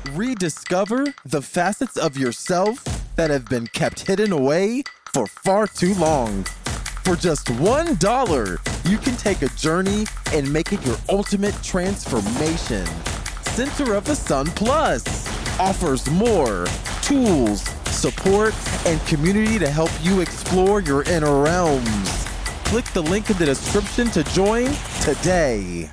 Rediscover the facets of yourself that have been kept hidden away for far too long. For just $1, you can take a journey and make it your ultimate transformation. Center of the Sun Plus offers more tools, support, and community to help you explore your inner realms. Click the link in the description to join today.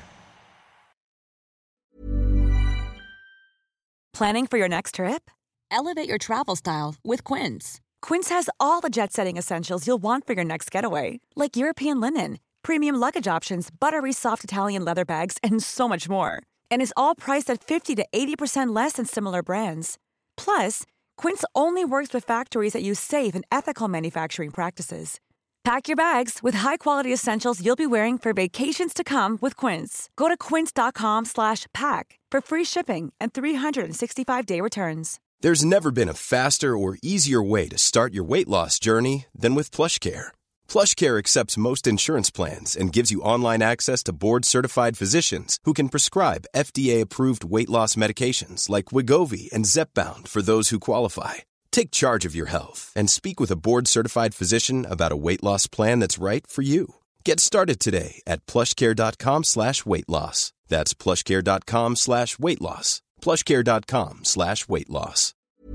Planning for your next trip? Elevate your travel style with Quince. Quince has all the jet-setting essentials you'll want for your next getaway, like European linen, premium luggage options, buttery soft Italian leather bags, and so much more. And is all priced at 50 to 80% less than similar brands. Plus, Quince only works with factories that use safe and ethical manufacturing practices. Pack your bags with high-quality essentials you'll be wearing for vacations to come with Quince. Go to quince.com/pack for free shipping and 365-day returns. There's never been a faster or easier way to start your weight loss journey than with PlushCare. PlushCare accepts most insurance plans and gives you online access to board-certified physicians who can prescribe FDA-approved weight loss medications like Wegovy and Zepbound for those who qualify. Take charge of your health and speak with a board-certified physician about a weight loss plan that's right for you. Get started today at plushcare.com/weight-loss. That's plushcare.com/weight-loss. plushcare.com/weight-loss.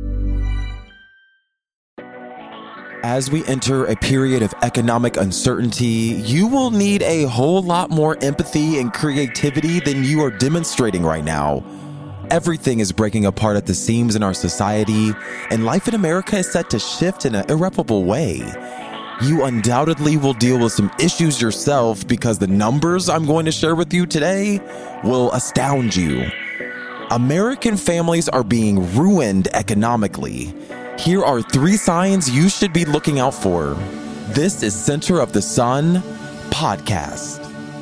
As we enter a period of economic uncertainty, you will need a whole lot more empathy and creativity than you are demonstrating right now. Everything is breaking apart at the seams in our society, and life in America is set to shift in an irreparable way. You undoubtedly will deal with some issues yourself because the numbers I'm going to share with you today will astound you. American families are being ruined economically. Here are 3 signs you should be looking out for. This is Center of the Sun Podcast.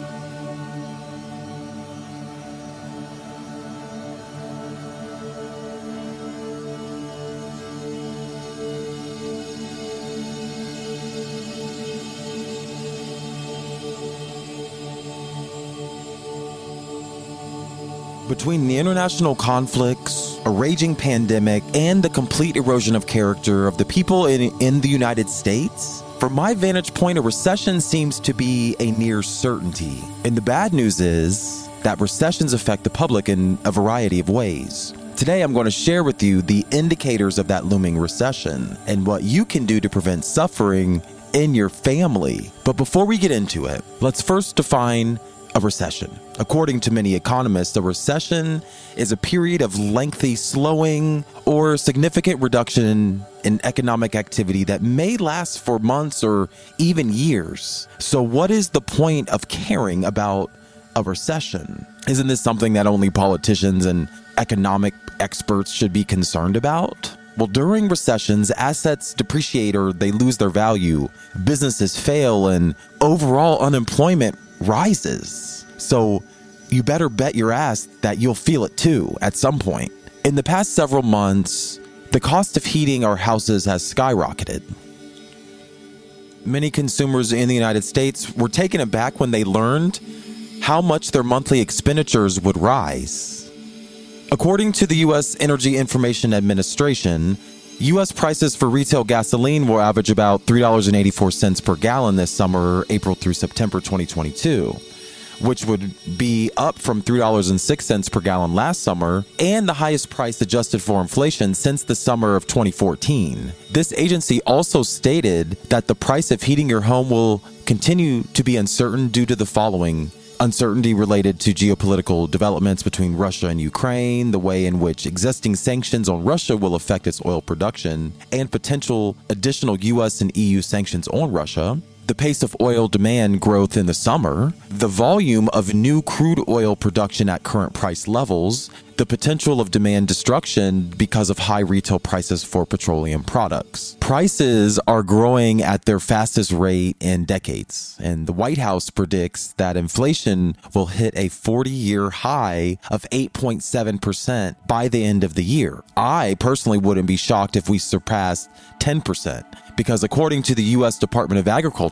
Between the international conflicts, a raging pandemic, and the complete erosion of character of the people in the United States, from my vantage point, a recession seems to be a near certainty. And the bad news is that recessions affect the public in a variety of ways. Today, I'm going to share with you the indicators of that looming recession and what you can do to prevent suffering in your family. But before we get into it, let's first define a recession. According to many economists, a recession is a period of lengthy slowing or significant reduction in economic activity that may last for months or even years. So what is the point of caring about a recession? Isn't this something that only politicians and economic experts should be concerned about? Well, during recessions, assets depreciate or they lose their value, businesses fail, and overall unemployment rises. So you better bet your ass that you'll feel it too at some point. In the past several months, the cost of heating our houses has skyrocketed. Many consumers in the United States were taken aback when they learned how much their monthly expenditures would rise. According to the U.S. Energy Information Administration, U.S. prices for retail gasoline will average about $3.84 per gallon this summer, April through September 2022, which would be up from $3.06 per gallon last summer and the highest price adjusted for inflation since the summer of 2014. This agency also stated that the price of heating your home will continue to be uncertain due to the following: uncertainty related to geopolitical developments between Russia and Ukraine, the way in which existing sanctions on Russia will affect its oil production, and potential additional U.S. and EU sanctions on Russia, the pace of oil demand growth in the summer, the volume of new crude oil production at current price levels, the potential of demand destruction because of high retail prices for petroleum products. Prices are growing at their fastest rate in decades, and the White House predicts that inflation will hit a 40-year high of 8.7% by the end of the year. I personally wouldn't be shocked if we surpassed 10%, because according to the U.S. Department of Agriculture,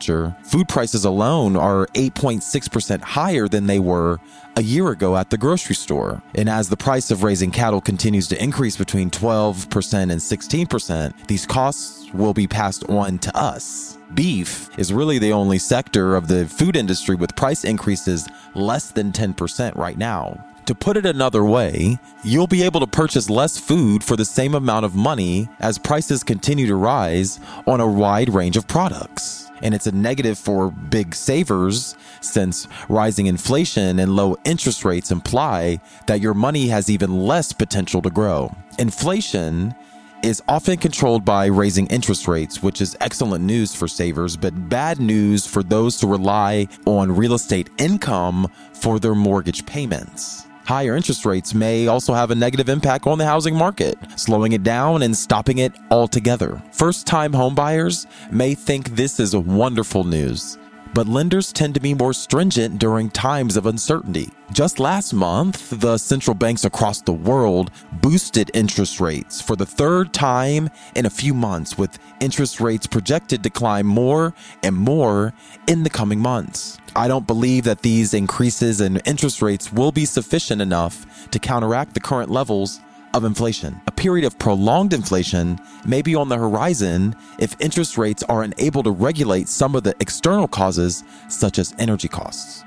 pressure. Food prices alone are 8.6% higher than they were a year ago at the grocery store. And as the price of raising cattle continues to increase between 12% and 16%, these costs will be passed on to us. Beef is really the only sector of the food industry with price increases less than 10% right now. To put it another way, you'll be able to purchase less food for the same amount of money as prices continue to rise on a wide range of products. And it's a negative for big savers since rising inflation and low interest rates imply that your money has even less potential to grow. Inflation is often controlled by raising interest rates, which is excellent news for savers, but bad news for those who rely on real estate income for their mortgage payments. Higher interest rates may also have a negative impact on the housing market, slowing it down and stopping it altogether. First-time homebuyers may think this is wonderful news, but lenders tend to be more stringent during times of uncertainty. Just last month, the central banks across the world boosted interest rates for the third time in a few months, with interest rates projected to climb more and more in the coming months. I don't believe that these increases in interest rates will be sufficient enough to counteract the current levels of inflation. A period of prolonged inflation may be on the horizon if interest rates are unable to regulate some of the external causes, such as energy costs.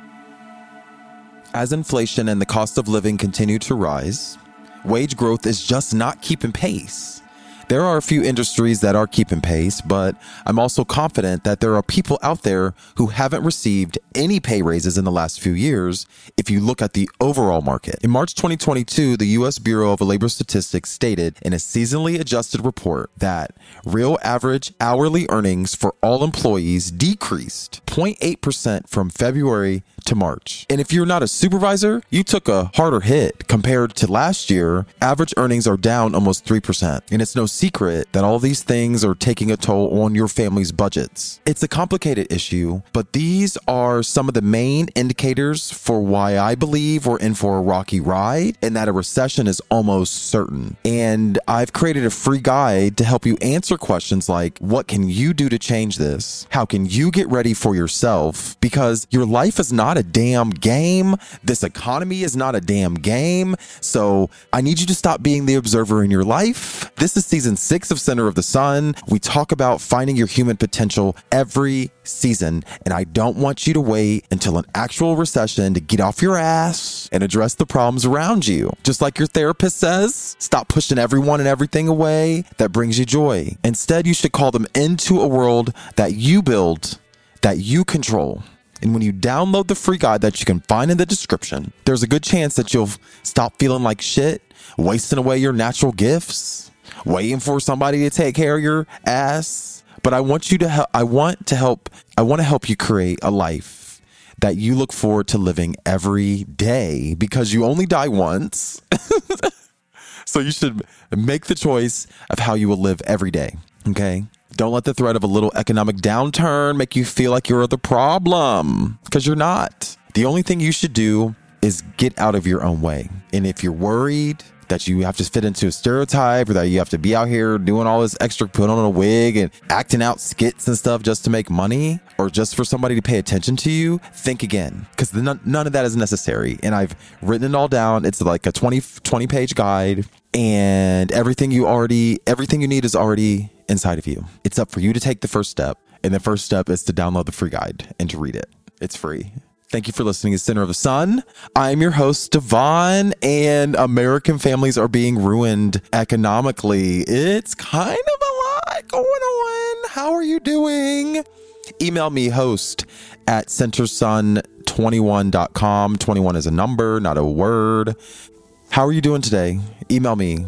As inflation and the cost of living continue to rise, wage growth is just not keeping pace. There are a few industries that are keeping pace, but I'm also confident that there are people out there who haven't received any pay raises in the last few years if you look at the overall market. In March 2022, the U.S. Bureau of Labor Statistics stated in a seasonally adjusted report that real average hourly earnings for all employees decreased 0.8% from February to March. And if you're not a supervisor, you took a harder hit. Compared to last year, average earnings are down almost 3%. And it's no secret that all these things are taking a toll on your family's budgets. It's a complicated issue, but these are some of the main indicators for why I believe we're in for a rocky ride and that a recession is almost certain. And I've created a free guide to help you answer questions like, what can you do to change this? How can you get ready for yourself? Because your life is not a damn game. This economy is not a damn game. So I need you to stop being the observer in your life. This is season 6 of Center of the Sun. We talk about finding your human potential every season, and I don't want you to wait until an actual recession to get off your ass and address the problems around you. Just like your therapist says, stop pushing everyone and everything away that brings you joy. Instead, you should call them into a world that you build, that you control. And when you download the free guide that you can find in the description, there's a good chance that you'll stop feeling like shit, wasting away your natural gifts, waiting for somebody to take care of your ass. But I want you to help. I want to help you create a life that you look forward to living every day, because you only die once. So you should make the choice of how you will live every day. Okay? Don't let the threat of a little economic downturn make you feel like you're the problem, because you're not. The only thing you should do is get out of your own way. And if you're worried that you have to fit into a stereotype, or that you have to be out here doing all this extra, put on a wig and acting out skits and stuff just to make money, or just for somebody to pay attention to you, think again, because none of that is necessary. And I've written it all down. It's like a 20 page guide, and everything you need is already inside of you. It's up for you to take the first step. And the first step is to download the free guide and to read it. It's free. Thank you for listening to Center of the Sun. I'm your host, Devon, and American families are being ruined economically. It's kind of a lot going on. How are you doing? Email me, host@centersun21.com. 21 is a number, not a word. How are you doing today? Email me,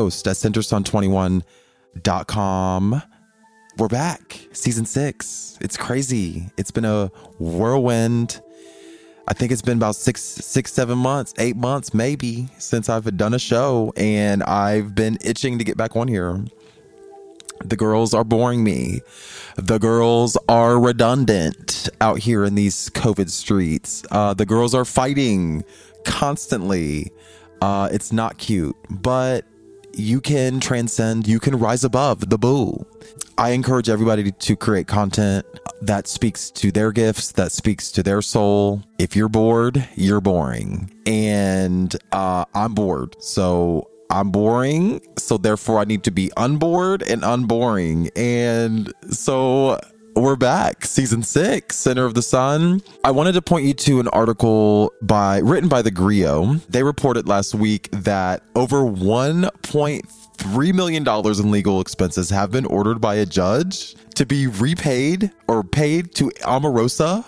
host@centersun21.com. We're back. Season 6. It's crazy. It's been a whirlwind. I think it's been about 7 months, 8 months, maybe, since I've done a show, and I've been itching to get back on here. The girls are boring me. The girls are redundant out here in these COVID streets. The girls are fighting constantly. It's not cute, but you can transcend, you can rise above the boo. I encourage everybody to create content that speaks to their gifts, that speaks to their soul. If you're bored, you're boring. And I'm bored. So I'm boring. So therefore I need to be unbored and unboring. And so we're back. Season 6, Center of the Sun. I wanted to point you to an article written by the Grio. They reported last week that over $1.3 million in legal expenses have been ordered by a judge to be repaid or paid to Omarosa.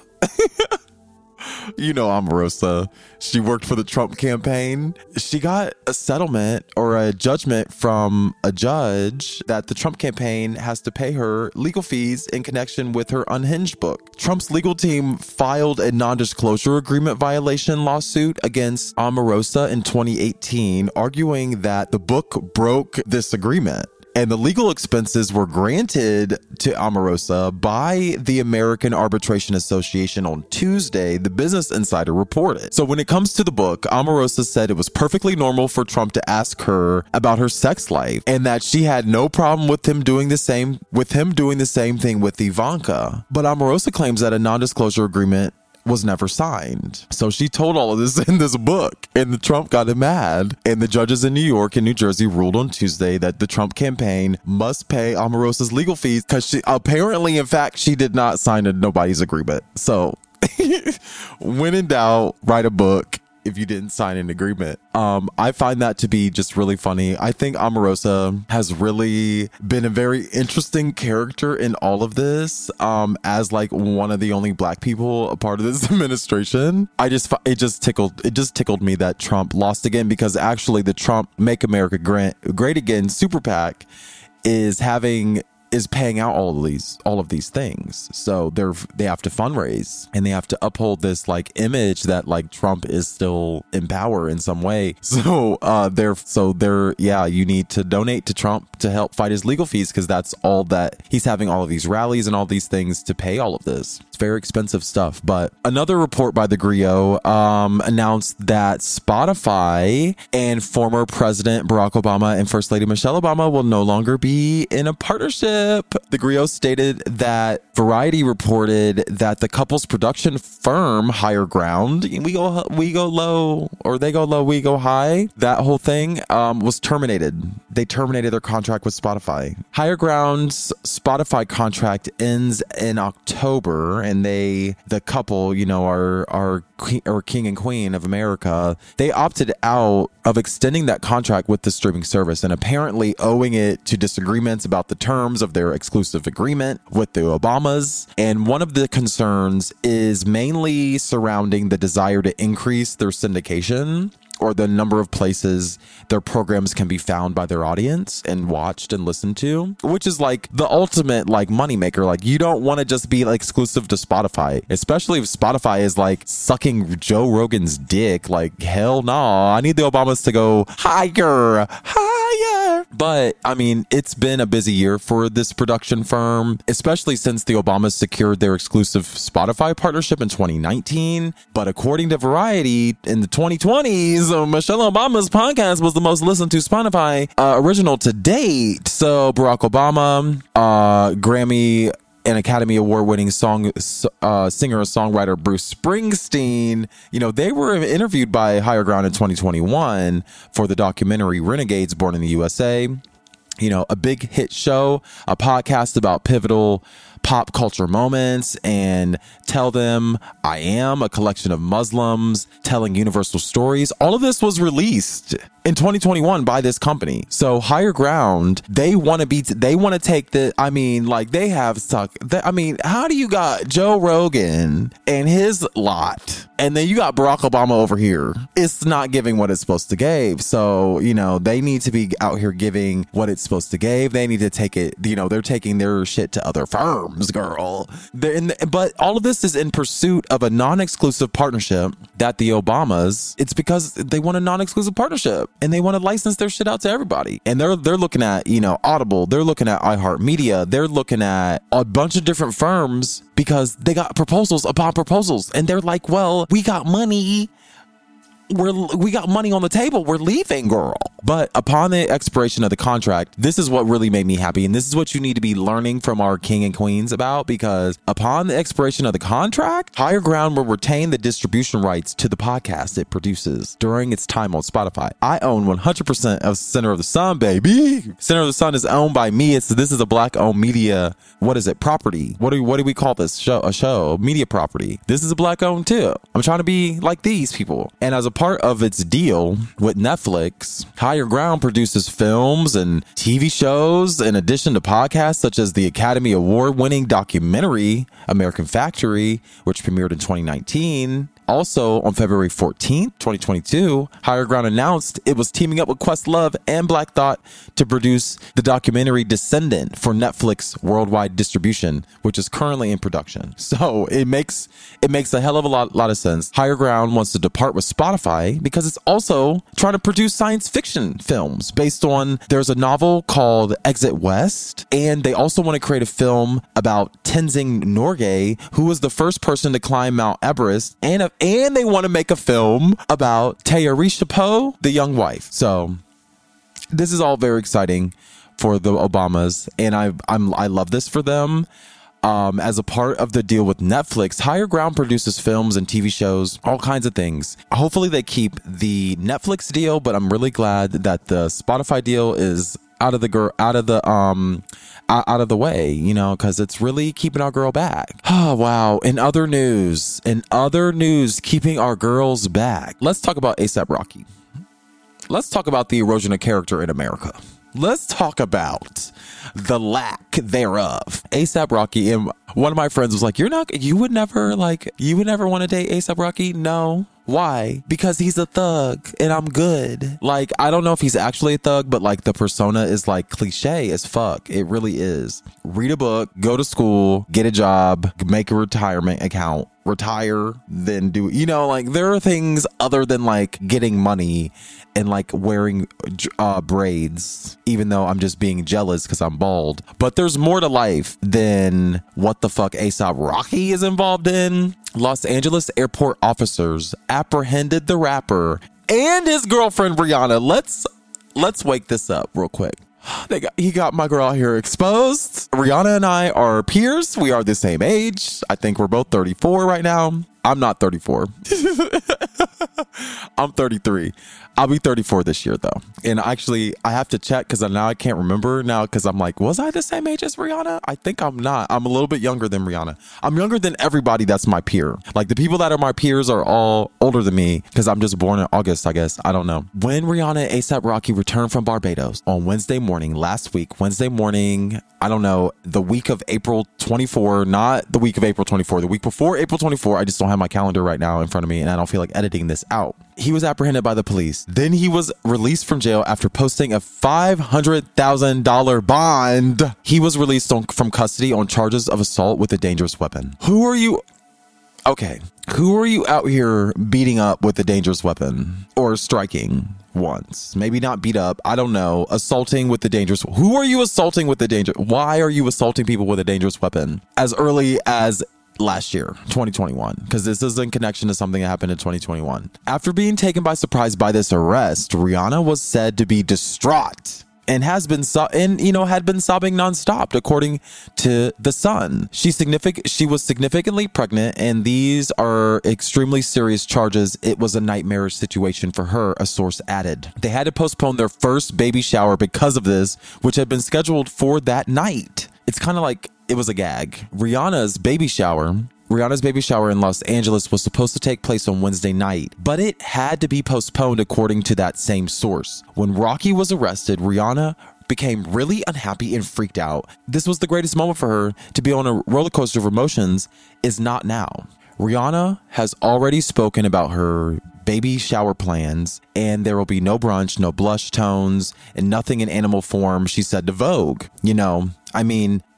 You know Omarosa. She worked for the Trump campaign. She got a settlement or a judgment from a judge that the Trump campaign has to pay her legal fees in connection with her Unhinged book. Trump's legal team filed a non-disclosure agreement violation lawsuit against Omarosa in 2018, arguing that the book broke this agreement. And the legal expenses were granted to Omarosa by the American Arbitration Association on Tuesday, the Business Insider reported. So when it comes to the book, Omarosa said it was perfectly normal for Trump to ask her about her sex life and that she had no problem with him doing the same thing with Ivanka. But Omarosa claims that a non-disclosure agreement was never signed. So she told all of this in this book, and the Trump got him mad. And the judges in New York and New Jersey ruled on Tuesday that the Trump campaign must pay Omarosa's legal fees because she apparently, in fact, she did not sign nobody's agreement. So when in doubt, write a book if you didn't sign an agreement. I find that to be just really funny. I think Omarosa has really been a very interesting character in all of this, as like one of the only black people a part of this administration. It just tickled me that Trump lost again, because actually the Trump Make America Great Again super PAC is paying out all of these things. So they have to fundraise and they have to uphold this like image that like Trump is still in power in some way. So you need to donate to Trump to help fight his legal fees, because that's all that he's having, all of these rallies and all these things to pay all of this. It's very expensive stuff. But another report by the Grio announced that Spotify and former President Barack Obama and First Lady Michelle Obama will no longer be in a partnership. The Grio stated that Variety reported that the couple's production firm, Higher Ground, we go low, or they go low, we go high, that whole thing was terminated. They terminated their contract with Spotify. Higher Ground's Spotify contract ends in October, and the couple, are king and queen of America. They opted out of extending that contract with the streaming service, and apparently owing it to disagreements about the terms of their exclusive agreement with the Obamas. And one of the concerns is mainly surrounding the desire to increase their syndication, or the number of places their programs can be found by their audience and watched and listened to, which is like the ultimate like moneymaker. Like, you don't want to just be like exclusive to Spotify, especially if Spotify is like sucking Joe Rogan's dick. Like, hell no, I need the Obamas to go higher. But I mean, it's been a busy year for this production firm, especially since the Obamas secured their exclusive Spotify partnership in 2019. But according to Variety, in the 2020s, Michelle Obama's podcast was the most listened to Spotify original to date. So Barack Obama, Grammy and Academy Award-winning singer-songwriter Bruce Springsteen, they were interviewed by Higher Ground in 2021 for the documentary Renegades Born in the USA. A big hit show, a podcast about pivotal pop culture moments, and Tell Them I Am, a collection of Muslims telling universal stories. All of this was released in 2021 by this company. So Higher Ground, they want to take the, they have stuck. How do you got Joe Rogan and his lot, and then you got Barack Obama over here? It's not giving what it's supposed to give. So, they need to be out here giving what it's supposed to give. They need to take it, they're taking their shit to other firms, girl. But all of this is in pursuit of a non-exclusive partnership that the Obamas, it's because they want a non-exclusive partnership. And they want to license their shit out to everybody. And they're looking at, Audible. They're looking at iHeartMedia. They're looking at a bunch of different firms because they got proposals upon proposals. And they're like, well, we got money. we got money on the table. We're leaving, girl. But upon the expiration of the contract, this is what really made me happy. And this is what you need to be learning from our king and queens about, because upon the expiration of the contract, Higher Ground will retain the distribution rights to the podcast it produces during its time on Spotify. I own 100% of Center of the Sun, baby. Center of the Sun is owned by me. This is a Black-owned media, what is it, property? What do we call this show? A show, media property. This is a Black-owned too. I'm trying to be like these people. And as a part of its deal with Netflix, Higher Ground produces films and TV shows in addition to podcasts such as the Academy Award-winning documentary American Factory, which premiered in 2019. Also, on February 14th, 2022, Higher Ground announced it was teaming up with Questlove and Black Thought to produce the documentary Descendant for Netflix worldwide distribution, which is currently in production. So it makes a hell of a lot of sense. Higher Ground wants to depart with Spotify because it's also trying to produce science fiction films based on, there's a novel called Exit West, and they also want to create a film about Tenzing Norgay, who was the first person to climb Mount Everest, and they want to make a film about Tayari Poe, the young wife. So this is all very exciting for the Obamas, and I love this for them. As a part of the deal with Netflix, Higher Ground produces films and TV shows, all kinds of things. Hopefully they keep the Netflix deal, but I'm really glad that the Spotify deal is out of the way, you know, because it's really keeping our girl back. Oh, wow. In other news, keeping our girls back. Let's talk about A$AP Rocky. Let's talk about the erosion of character in America. Let's talk about the lack thereof. A$AP Rocky, and one of my friends was like, you would never want to date A$AP Rocky? No. Why? Because he's a thug and I'm good. Like, I don't know if he's actually a thug, but like the persona is like cliche as fuck. It really is. Read a book, go to school, get a job, make a retirement account, retire, then do, you know, like there are things other than like getting money and like wearing braids, even though I'm just being jealous because I'm bald. But there's more to life than what the fuck A$AP Rocky is involved in. Los Angeles airport officers apprehended the rapper and his girlfriend Rihanna. Let's wake this up real quick. He got my girl out here exposed. Rihanna and I are peers. We are the same age. I think we're both 34 right now. I'm not 34. I'm 33. I'll be 34 this year, though. And actually, I have to check because now I can't remember now because I'm like, was I the same age as Rihanna? I think I'm not. I'm a little bit younger than Rihanna. I'm younger than everybody that's my peer. Like the people that are my peers are all older than me because I'm just born in August, I guess. I don't know. When Rihanna and A$AP Rocky returned from Barbados on Wednesday morning, I don't know, the week of April 24, not the week of April 24, the week before April 24. I just don't have my calendar right now in front of me and I don't feel like editing this out. He was apprehended by the police. Then he was released from jail after posting a $500,000 bond. He was released from custody on charges of assault with a dangerous weapon. Who are you out here beating up with a dangerous weapon or striking once? Maybe not beat up. I don't know. Assaulting with the dangerous. Who are you assaulting with the dangerous? Why are you assaulting people with a dangerous weapon as early as last year, 2021, because this is in connection to something that happened in 2021. After being taken by surprise by this arrest, Rihanna was said to be distraught and had been sobbing nonstop, according to The Sun. She was significantly pregnant, and these are extremely serious charges. It was a nightmarish situation for her, a source added. They had to postpone their first baby shower because of this, which had been scheduled for that night. It's kind of like it was a gag. Rihanna's baby shower in Los Angeles was supposed to take place on Wednesday night, but it had to be postponed according to that same source. When Rocky was arrested, Rihanna became really unhappy and freaked out. This was the greatest moment for her to be on a roller coaster of emotions, is not now. Rihanna has already spoken about her baby shower plans, and there will be no brunch, no blush tones, and nothing in animal form, she said to Vogue. You know, I mean,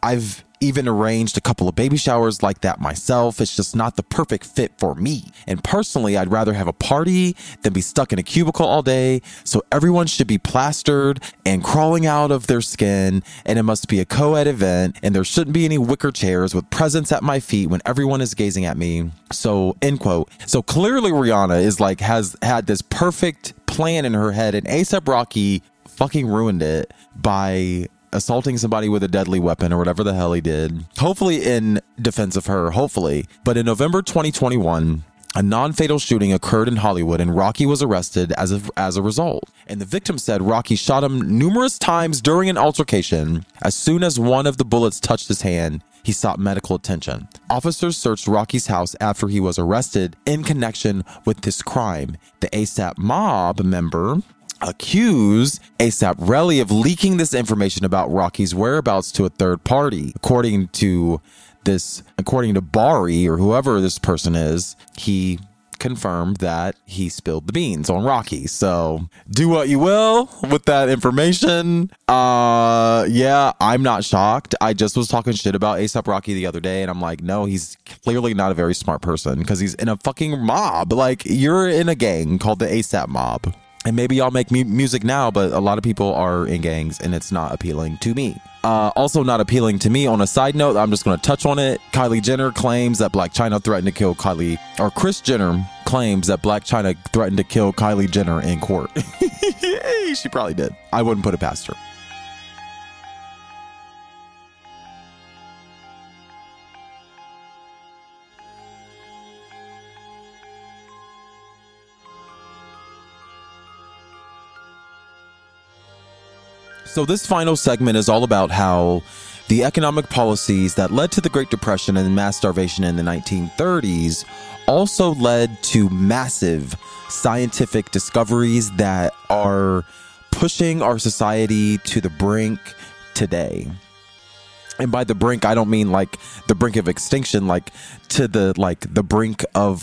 I've even arranged a couple of baby showers like that myself. It's just not the perfect fit for me. And personally, I'd rather have a party than be stuck in a cubicle all day. So everyone should be plastered and crawling out of their skin. And it must be a co-ed event. And there shouldn't be any wicker chairs with presents at my feet when everyone is gazing at me. So, end quote. So clearly Rihanna is like, has had this perfect plan in her head, and A$AP Rocky fucking ruined it by assaulting somebody with a deadly weapon or whatever the hell he did. Hopefully in defense of her, hopefully. But in November 2021, a non-fatal shooting occurred in Hollywood and Rocky was arrested as a result. And the victim said Rocky shot him numerous times during an altercation. As soon as one of the bullets touched his hand, he sought medical attention. Officers searched Rocky's house after he was arrested in connection with this crime. The A$AP mob member accused A$AP Rocky of leaking this information about Rocky's whereabouts to a third party. According to Bari, or whoever this person is, he confirmed that he spilled the beans on Rocky. So do what you will with that information. Yeah, I'm not shocked. I just was talking shit about A$AP Rocky the other day, and I'm like, no, he's clearly not a very smart person because he's in a fucking mob. Like, you're in a gang called the A$AP mob. And maybe y'all make music now, but a lot of people are in gangs and it's not appealing to me. Also not appealing to me, on a side note, I'm just going to touch on it. Kylie Jenner claims that Blac Chyna threatened to kill Kylie, or Kris Jenner claims that Blac Chyna threatened to kill Kylie Jenner in court. She probably did. I wouldn't put it past her. So this final segment is all about how the economic policies that led to the Great Depression and mass starvation in the 1930s also led to massive scientific discoveries that are pushing our society to the brink today. And by the brink, I don't mean like the brink of extinction, like to the brink of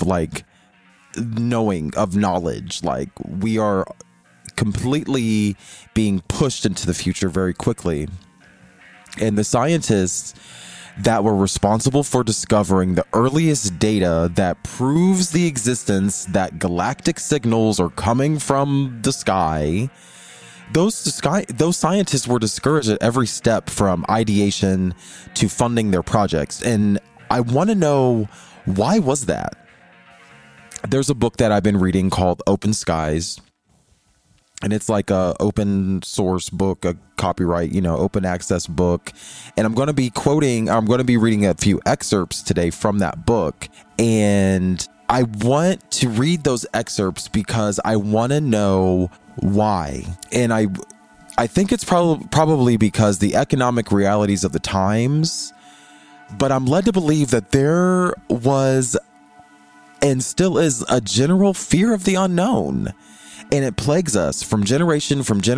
knowledge. Like, we are completely being pushed into the future very quickly. And the scientists that were responsible for discovering the earliest data that proves the existence that galactic signals are coming from the sky, those scientists were discouraged at every step, from ideation to funding their projects. And I want to know, why was that? There's a book that I've been reading called Open Skies. And it's like a open source book, a copyright, open access book. And I'm going to be reading a few excerpts today from that book. And I want to read those excerpts because I want to know why. And I think it's probably because the economic realities of the times, but I'm led to believe that there was and still is a general fear of the unknown. And it plagues us from generation,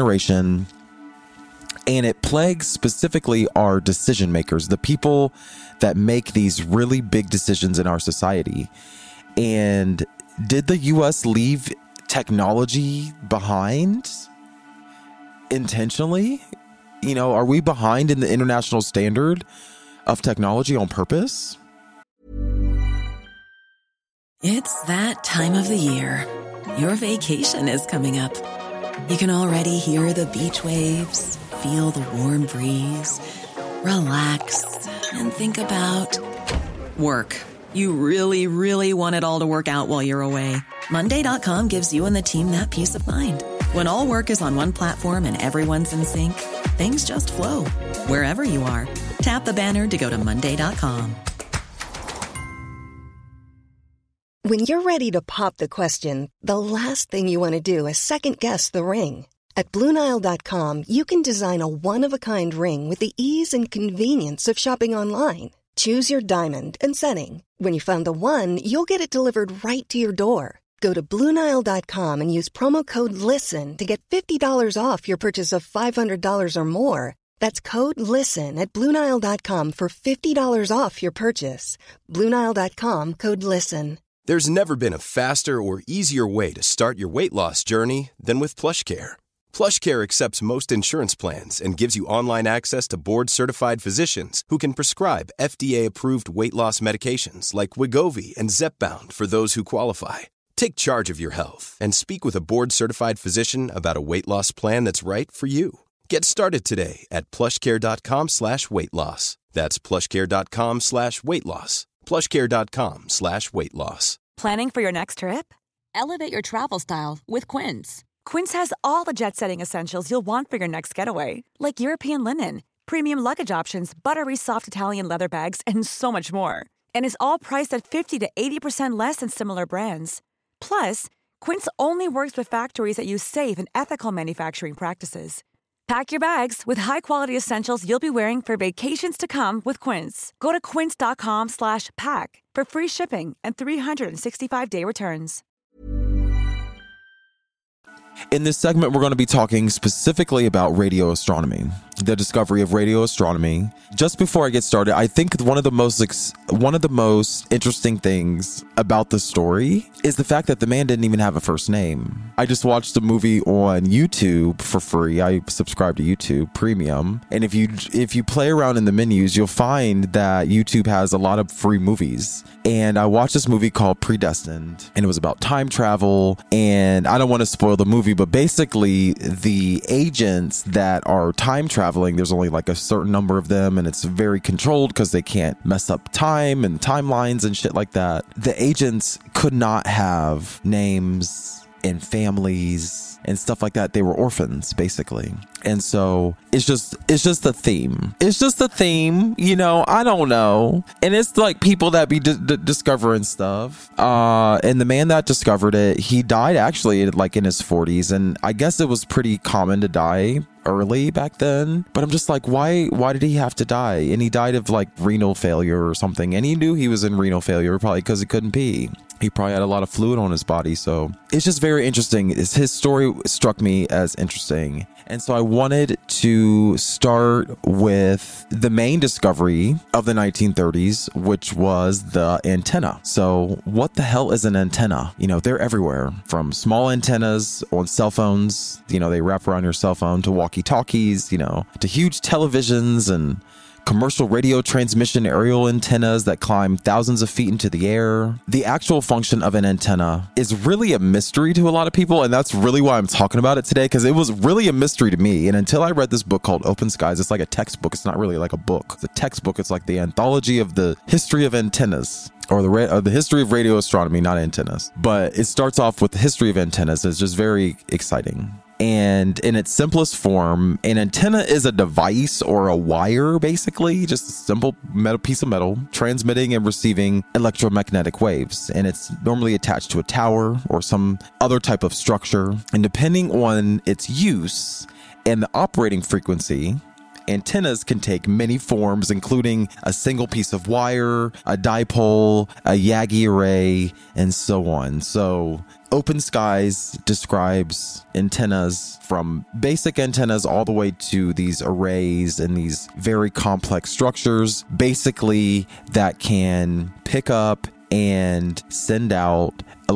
and it plagues specifically our decision makers, the people that make these really big decisions in our society. And did the U.S. leave technology behind intentionally? Are we behind in the international standard of technology on purpose? It's that time of the year. Your vacation is coming up. You can already hear the beach waves, feel the warm breeze, relax, and think about work. You really, really want it all to work out while you're away. Monday.com gives you and the team that peace of mind. When all work is on one platform and everyone's in sync, things just flow. Wherever you are, tap the banner to go to Monday.com. When you're ready to pop the question, the last thing you want to do is second-guess the ring. At BlueNile.com, you can design a one-of-a-kind ring with the ease and convenience of shopping online. Choose your diamond and setting. When you find the one, you'll get it delivered right to your door. Go to BlueNile.com and use promo code LISTEN to get $50 off your purchase of $500 or more. That's code LISTEN at BlueNile.com for $50 off your purchase. BlueNile.com, code LISTEN. There's never been a faster or easier way to start your weight loss journey than with PlushCare. PlushCare accepts most insurance plans and gives you online access to board-certified physicians who can prescribe FDA-approved weight loss medications like Wegovy and Zepbound for those who qualify. Take charge of your health and speak with a board-certified physician about a weight loss plan that's right for you. Get started today at plushcare.com/weight-loss. That's plushcare.com/weight-loss. plushcare.com/weight-loss. Planning for your next trip? Elevate your travel style with Quince. Quince has all the jet-setting essentials you'll want for your next getaway, like European linen, premium luggage options, buttery soft Italian leather bags, and so much more. And is all priced at 50 to 80% less than similar brands. Plus, Quince only works with factories that use safe and ethical manufacturing practices. Pack your bags with high-quality essentials you'll be wearing for vacations to come with Quince. Go to quince.com/pack for free shipping and 365-day returns. In this segment, we're going to be talking specifically about radio astronomy, the discovery of radio astronomy. Just before I get started, I think one of the most interesting things about the story is the fact that the man didn't even have a first name. I just watched a movie on YouTube for free. I subscribe to YouTube Premium, and if you play around in the menus, you'll find that YouTube has a lot of free movies. And I watched this movie called Predestined, and it was about time travel. And I don't want to spoil the movie, but basically the agents that are time traveling, there's only like a certain number of them, and it's very controlled because they can't mess up time and timelines and shit like that. The agents could not have names and families and stuff like that. They were orphans, basically. And so it's just the theme. It's just the theme, I don't know. And it's like people that be discovering stuff. And the man that discovered it, he died actually like in his 40s. And I guess it was pretty common to die early back then. But I'm just like, why did he have to die? And he died of like renal failure or something. And he knew he was in renal failure probably because he couldn't pee. He probably had a lot of fluid on his body. So it's just very interesting. His story struck me as interesting. And so I wanted to start with the main discovery of the 1930s, which was the antenna. So what the hell is an antenna? They're everywhere, from small antennas on cell phones, they wrap around your cell phone, to walkie-talkies, to huge televisions and commercial radio transmission aerial antennas that climb thousands of feet into the air. The actual function of an antenna is really a mystery to a lot of people, and that's really why I'm talking about it today, because it was really a mystery to me. And until I read this book called Open Skies, it's like a textbook. It's not really like a book. It's a textbook. It's like the anthology of the history of antennas, or the history of radio astronomy, not antennas. But it starts off with the history of antennas. It's just very exciting. And in its simplest form, an antenna is a device or a wire, basically, just a simple metal piece of metal transmitting and receiving electromagnetic waves. And it's normally attached to a tower or some other type of structure. And depending on its use and the operating frequency, antennas can take many forms, including a single piece of wire, a dipole, a Yagi array, and so on. So Open Skies describes antennas from basic antennas all the way to these arrays and these very complex structures, basically, that can pick up and send out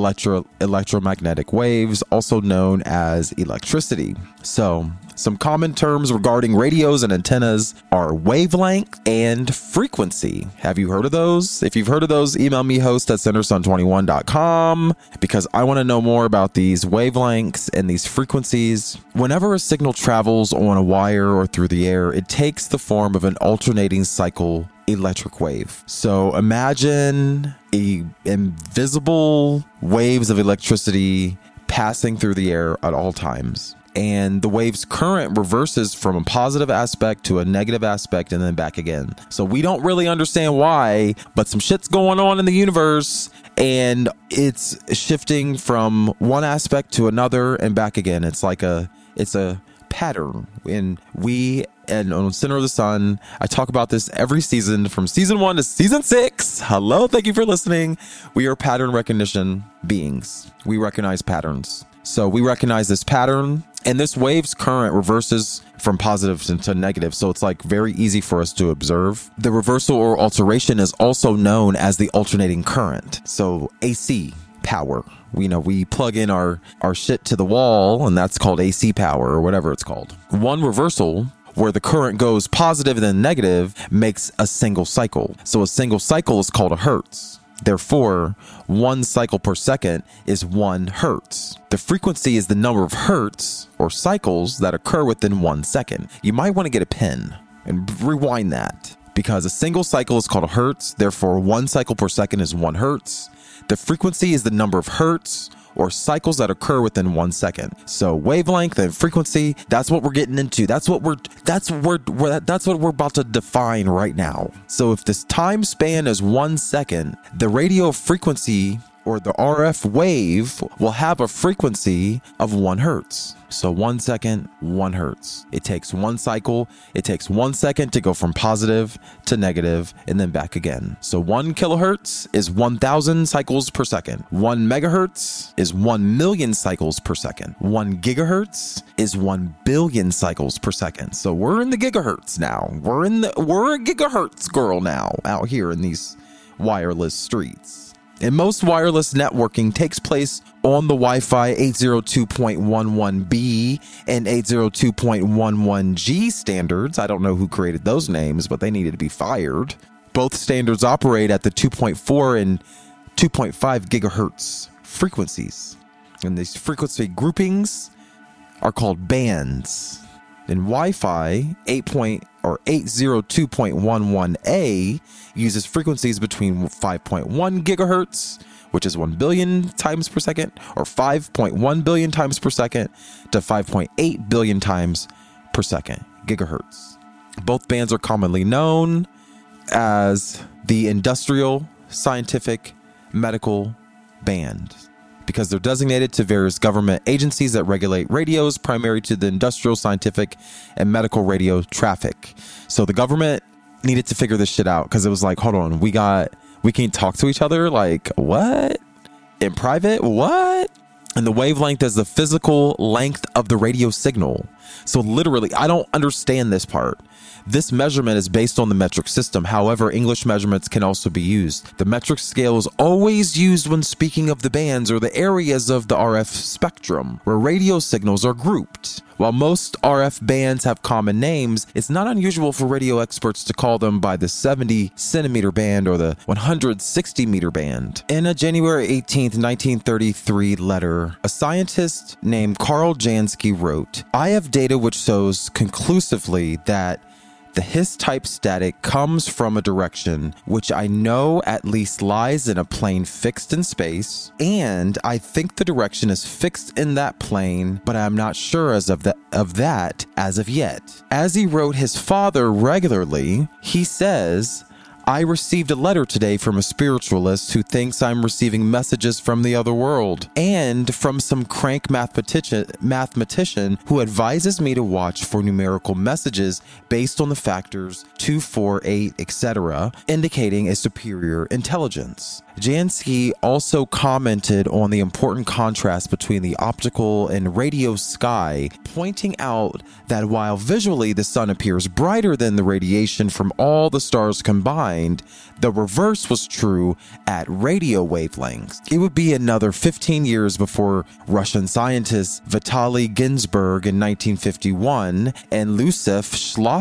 electromagnetic waves, also known as electricity. So some common terms regarding radios and antennas are wavelength and frequency. Have you heard of those? If you've heard of those, email me, host@centersun21.com, because I want to know more about these wavelengths and these frequencies. Whenever a signal travels on a wire or through the air, it takes the form of an alternating cycle electric wave. So imagine invisible waves of electricity passing through the air at all times. And the wave's current reverses from a positive aspect to a negative aspect and then back again. So we don't really understand why, but some shit's going on in the universe and it's shifting from one aspect to another and back again. It's a pattern. And on Center of the Sun, I talk about this every season from season 1 to season 6. Hello, thank you for listening. We are pattern recognition beings. We recognize patterns. So we recognize this pattern, and this wave's current reverses from positive to negative. So it's like very easy for us to observe. The reversal or alteration is also known as the alternating current. So AC, power. We plug in our shit to the wall, and that's called AC power or whatever it's called. One reversal, where the current goes positive and then negative, makes a single cycle. So a single cycle is called a hertz. Therefore, 1 cycle per second is 1 hertz. The frequency is the number of hertz or cycles that occur within 1 second. You might want to get a pen and rewind that, because a single cycle is called a hertz. Therefore, 1 cycle per second is 1 hertz. The frequency is the number of hertz or cycles that occur within 1 second. So wavelength and frequency, that's what we're getting into. That's what we're about to define right now. So if this time span is 1 second, the radio frequency or the RF wave will have a frequency of 1 hertz. So 1 second, 1 hertz. It takes 1 cycle. It takes 1 second to go from positive to negative and then back again. So 1 kilohertz is 1,000 cycles per second. 1 megahertz is 1 million cycles per second. 1 gigahertz is 1 billion cycles per second. So we're in the gigahertz now. We're a gigahertz girl now out here in these wireless streets. And most wireless networking takes place on the Wi-Fi 802.11b and 802.11g standards. I don't know who created those names, but they needed to be fired. Both standards operate at the 2.4 and 2.5 gigahertz frequencies. And these frequency groupings are called bands. In Wi-Fi, 802.11a uses frequencies between 5.1 gigahertz, which is 1 billion times per second, or 5.1 billion times per second, to 5.8 billion times per second, gigahertz. Both bands are commonly known as the industrial, scientific, medical band, because they're designated to various government agencies that regulate radios, primarily to the industrial, scientific, and medical radio traffic. So the government needed to figure this shit out, because it was like, hold on, we can't talk to each other? Like, what? In private? What? And the wavelength is the physical length of the radio signal. So literally, I don't understand this part. This measurement is based on the metric system. However, English measurements can also be used. The metric scale is always used when speaking of the bands or the areas of the RF spectrum where radio signals are grouped. While most RF bands have common names, it's not unusual for radio experts to call them by the 70 centimeter band or the 160 meter band. In a January 18th, 1933 letter, a scientist named Karl Jansky wrote, "I have data which shows conclusively that the His-type static comes from a direction which I know at least lies in a plane fixed in space, and I think the direction is fixed in that plane, but I am not sure of that as of yet." As he wrote his father regularly, he says, "I received a letter today from a spiritualist who thinks I'm receiving messages from the other world, and from some crank mathematician who advises me to watch for numerical messages based on the factors 2, 4, 8, etc., indicating a superior intelligence." Jansky also commented on the important contrast between the optical and radio sky, pointing out that while visually the sun appears brighter than the radiation from all the stars combined, the reverse was true at radio wavelengths. It would be another 15 years before Russian scientists Vitaly Ginzburg in 1951 and Iosif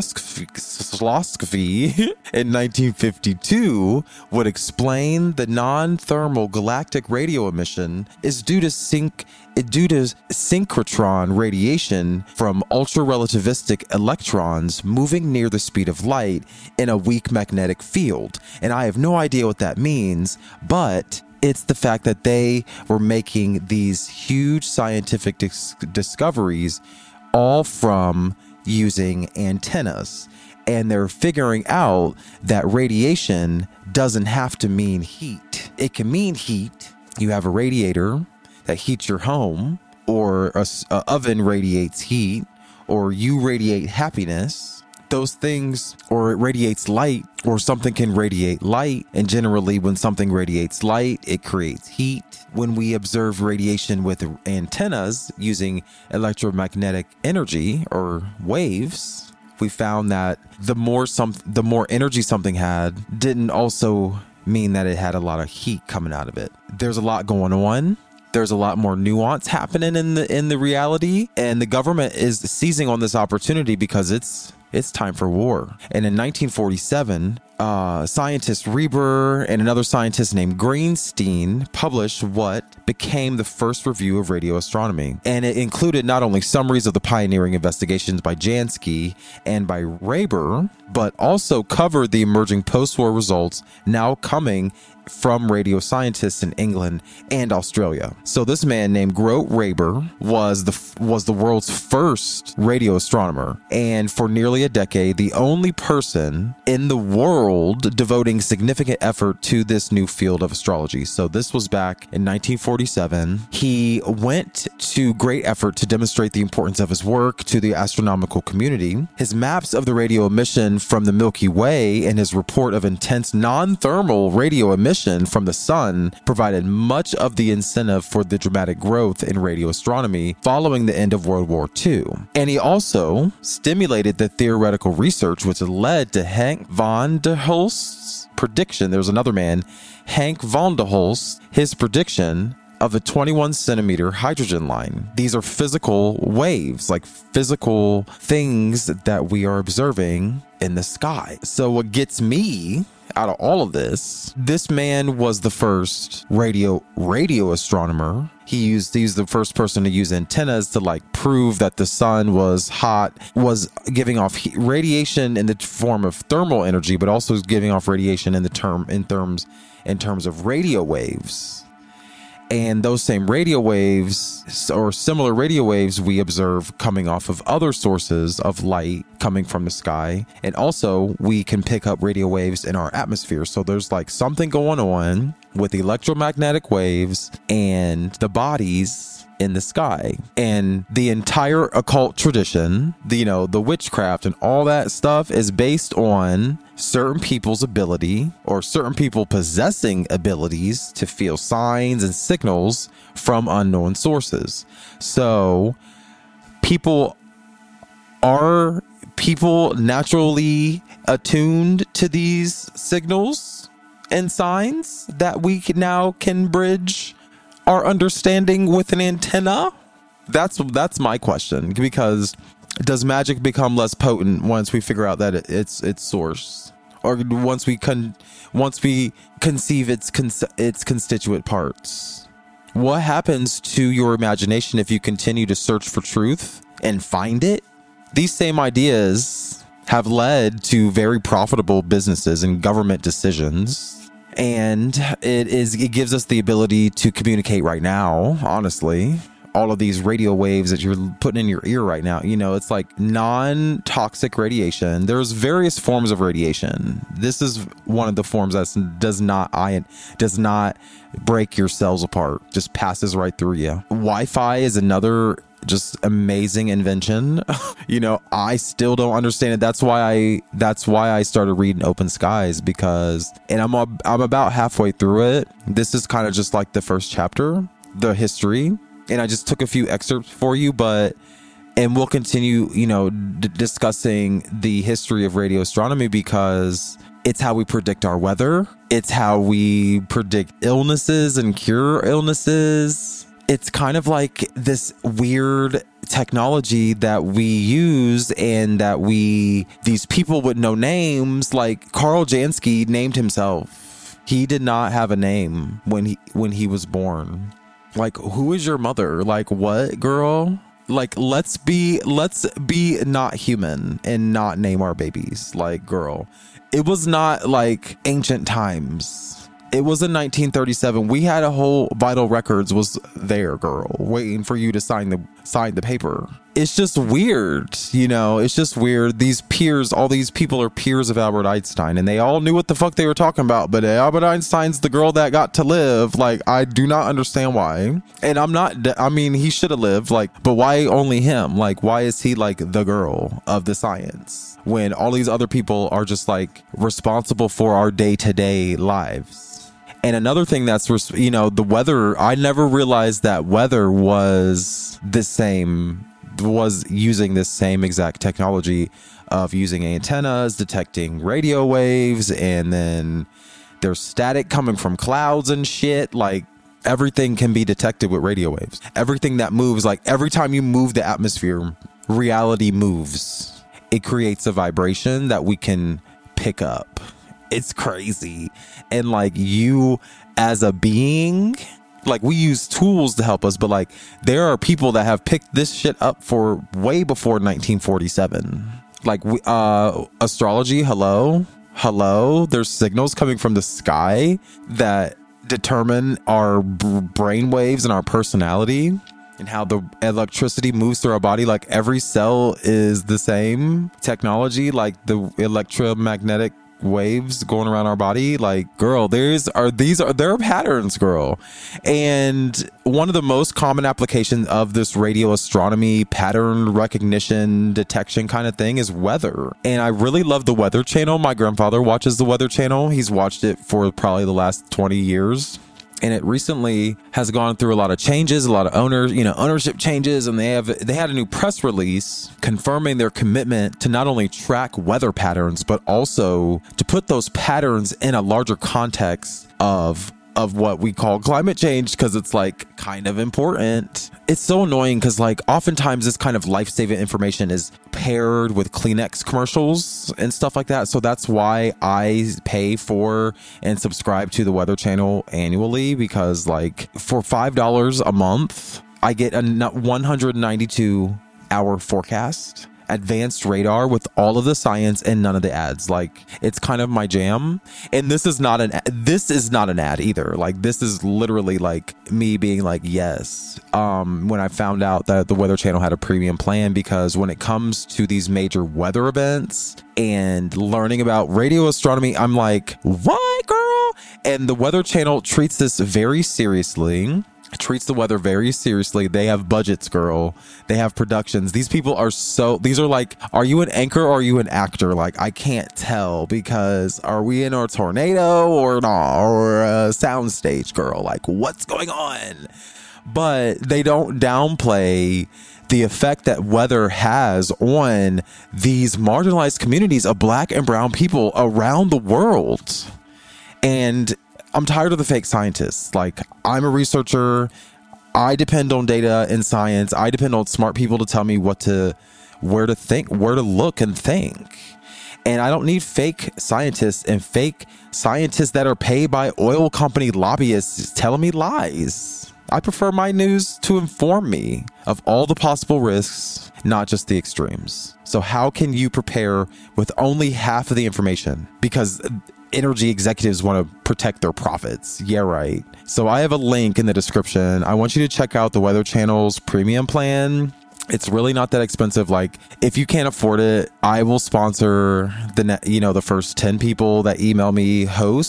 Shklovsky in 1952 would explain the non-thermal galactic radio emission is due to synchrotron radiation from ultra-relativistic electrons moving near the speed of light in a weak magnetic field. And I have no idea what that means, but it's the fact that they were making these huge scientific discoveries all from using antennas. And they're figuring out that radiation doesn't have to mean heat. It can mean heat. You have a radiator that heats your home, or a oven radiates heat, or you radiate happiness. Those things, or it radiates light, or something can radiate light. And generally, when something radiates light, it creates heat. When we observe radiation with antennas using electromagnetic energy or waves, we found that the more energy something had didn't also mean that it had a lot of heat coming out of it. There's a lot going on. There's a lot more nuance happening in the reality, and the government is seizing on this opportunity because it's time for war. And in 1947, scientist Reber and another scientist named Greenstein published what became the first review of radio astronomy. And it included not only summaries of the pioneering investigations by Jansky and by Reber, but also covered the emerging post-war results now coming from radio scientists in England and Australia. So this man named Grote Reber was the world's first radio astronomer, and for nearly a decade, the only person in the world devoting significant effort to this new field of astrology. So this was back in 1947. He went to great effort to demonstrate the importance of his work to the astronomical community. His maps of the radio emission from the Milky Way and his report of intense non-thermal radio emission from the sun provided much of the incentive for the dramatic growth in radio astronomy following the end of World War II. And he also stimulated the theoretical research which led to Henk van der Hulst's prediction. There's another man, Henk van der Hulst, his prediction of a 21 centimeter hydrogen line. These are physical waves, like physical things that we are observing in the sky. So what gets me out of all of this man was the first radio astronomer. He's the first person to use antennas to prove that the sun was hot, was giving off radiation in the form of thermal energy, but also giving off radiation in terms of radio waves. And those same radio waves or similar radio waves we observe coming off of other sources of light coming from the sky. And also we can pick up radio waves in our atmosphere. So there's something going on with electromagnetic waves and the bodies in the sky. And the entire occult tradition, the witchcraft and all that stuff is based on certain people's ability or certain people possessing abilities to feel signs and signals from unknown sources. So people naturally attuned to these signals and signs that we now can bridge our understanding with an antenna? That's my question, because does magic become less potent once we figure out that it's source, or once we conceive its constituent parts? What happens to your imagination if you continue to search for truth and find it? These same ideas have led to very profitable businesses and government decisions. And it gives us the ability to communicate right now, honestly. All of these radio waves that you're putting in your ear right now, it's like non-toxic radiation. There's various forms of radiation. This is one of the forms that does not break your cells apart, just passes right through you. Wi-Fi is another just amazing invention. I still don't understand it. That's why I started reading Open Skies, because, and I'm about halfway through it. This is kind of just like the first chapter, the history, and I just took a few excerpts for you, and we'll continue, discussing the history of radio astronomy, because it's how we predict our weather. It's how we predict illnesses and cure illnesses. It's kind of like this weird technology that we use, and that these people with no names, like Carl Jansky named himself. He did not have a name when he was born. Who is your mother? What, girl? Let's be not human and not name our babies. Girl, it was not ancient times. It was in 1937. We had a whole Vital Records was there, girl, waiting for you to sign the paper. It's just weird, it's just weird. All these people are peers of Albert Einstein, and they all knew what the fuck they were talking about. But Albert Einstein's the girl that got to live. I do not understand why. And he should have lived, but why only him? Why is he the girl of the science when all these other people are just responsible for our day-to-day lives? And another thing that's, the weather, I never realized that weather was using this same exact technology of using antennas, detecting radio waves, and then There's static coming from clouds and shit. Like, everything can be detected with radio waves. Everything that moves, like every time you move the atmosphere, reality moves. It creates a vibration that we can pick up. It's crazy. And like, you as a being, like, we use tools to help us, but like, there are people that have picked this shit up for way before 1947. Like, astrology, hello, there's signals coming from the sky that determine our brain waves and our personality and how the electricity moves through our body. Like, every cell is the same technology, like the electromagnetic waves going around our body. Like, girl, there are patterns, girl. And one of the most common applications of this radio astronomy pattern recognition detection kind of thing is weather. And I really love the Weather Channel. My grandfather watches the Weather Channel. He's watched it for probably the last 20 years. And it recently has gone through a lot of changes, a lot of ownership changes, and they had a new press release confirming their commitment to not only track weather patterns, but also to put those patterns in a larger context of what we call climate change, because it's like kind of important. It's so annoying because like oftentimes this kind of life-saving information is paired with Kleenex commercials and stuff like that. So that's why I pay for and subscribe to the Weather Channel annually, because like for $5 a month, I get a 192-hour forecast, advanced radar with all of the science and none of the ads. Like, it's kind of my jam. And this is not an ad either. Like, this is literally like me being like, yes. When I found out that the Weather Channel had a premium plan, because when it comes to these major weather events and learning about radio astronomy, I'm like, what, girl? And the Weather Channel treats this very seriously. Treats the weather very seriously. They have budgets, girl. They have productions. These people are these are like, are you an anchor or are you an actor? Like, I can't tell, because are we in a tornado or not, or a soundstage, girl? Like, what's going on? But they don't downplay the effect that weather has on these marginalized communities of Black and brown people around the world. And I'm tired of the fake scientists. Like, I'm a researcher. I depend on data and science. I depend on smart people to tell me where to think, where to look and think. And I don't need fake scientists and fake scientists that are paid by oil company lobbyists telling me lies. I prefer my news to inform me of all the possible risks, not just the extremes. So how can you prepare with only half of the information? Because energy executives want to protect their profits. Yeah, right. So I have a link in the description. I want you to check out the Weather Channel's premium plan. It's really not that expensive. Like, if you can't afford it, I will sponsor the first 10 people that email me,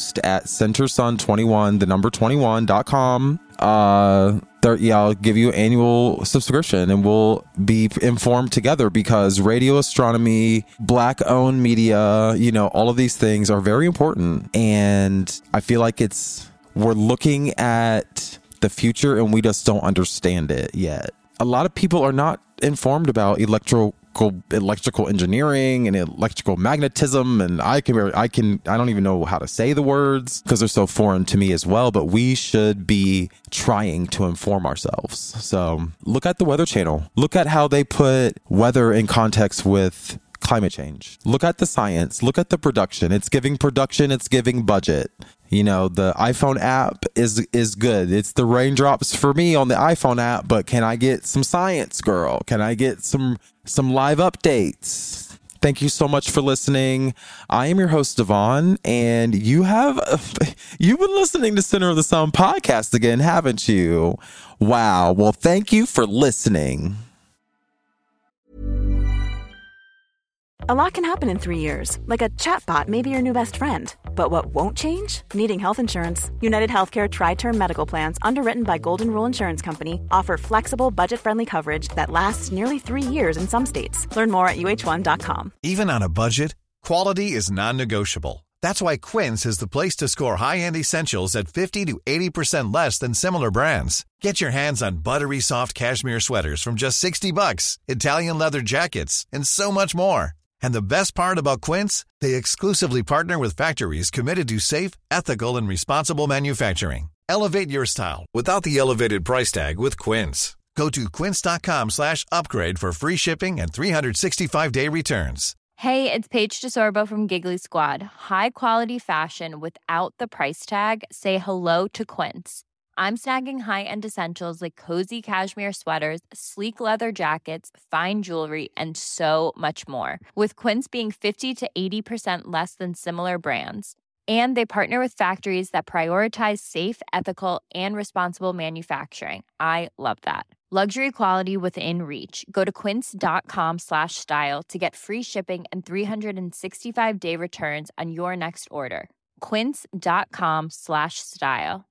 host@centersun21.com. I'll give you an annual subscription and we'll be informed together, because radio astronomy, Black owned media, all of these things are very important. And I feel like we're looking at the future and we just don't understand it yet. A lot of people are not informed about electrical engineering and electrical magnetism, and I don't even know how to say the words because they're so foreign to me as well, but we should be trying to inform ourselves. So look at the Weather Channel. Look at how they put weather in context with climate change. Look at the science. Look at the production. It's giving production. It's giving budget. The iPhone app is good. It's the raindrops for me on the iPhone app, but can I get some science, girl? Can I get some live updates? Thank you so much for listening. I am your host, Devon, and you've been listening to Center of the Sun podcast again, haven't you? Wow. Well, thank you for listening. A lot can happen in 3 years, like a chatbot may be your new best friend. But what won't change? Needing health insurance. United Healthcare Tri-Term Medical Plans, underwritten by Golden Rule Insurance Company, offer flexible, budget-friendly coverage that lasts nearly 3 years in some states. Learn more at UH1.com. Even on a budget, quality is non-negotiable. That's why Quince is the place to score high-end essentials at 50 to 80% less than similar brands. Get your hands on buttery soft cashmere sweaters from just $60, Italian leather jackets, and so much more. And the best part about Quince, they exclusively partner with factories committed to safe, ethical, and responsible manufacturing. Elevate your style without the elevated price tag with Quince. Go to quince.com/upgrade for free shipping and 365-day returns. Hey, it's Paige DeSorbo from Giggly Squad. High quality fashion without the price tag. Say hello to Quince. I'm snagging high-end essentials like cozy cashmere sweaters, sleek leather jackets, fine jewelry, and so much more. With Quince being 50 to 80% less than similar brands. And they partner with factories that prioritize safe, ethical, and responsible manufacturing. I love that. Luxury quality within reach. Go to quince.com/style to get free shipping and 365-day returns on your next order. Quince.com/style.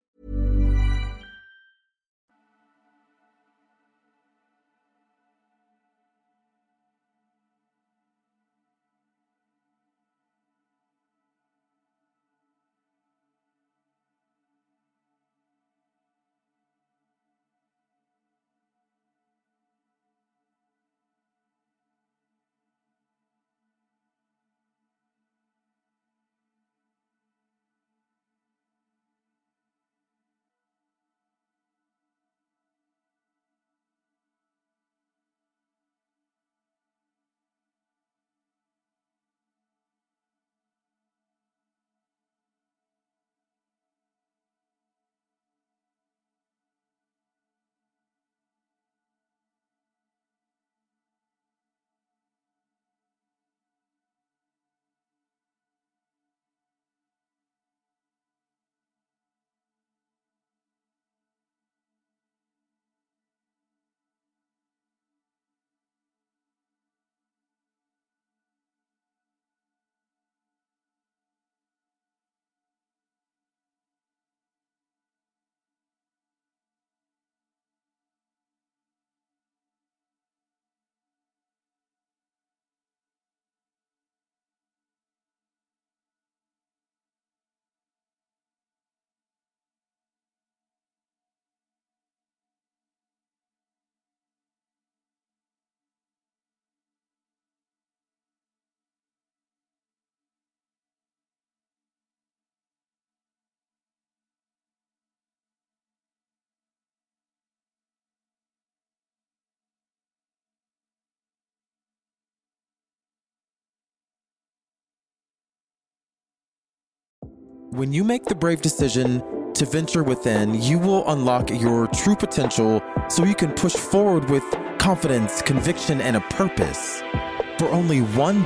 When you make the brave decision to venture within, you will unlock your true potential so you can push forward with confidence, conviction, and a purpose. For only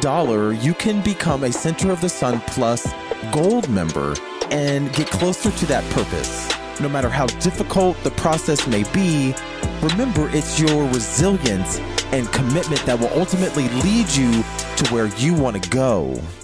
$1, you can become a Center of the Sun Plus Gold member and get closer to that purpose. No matter how difficult the process may be, remember it's your resilience and commitment that will ultimately lead you to where you want to go.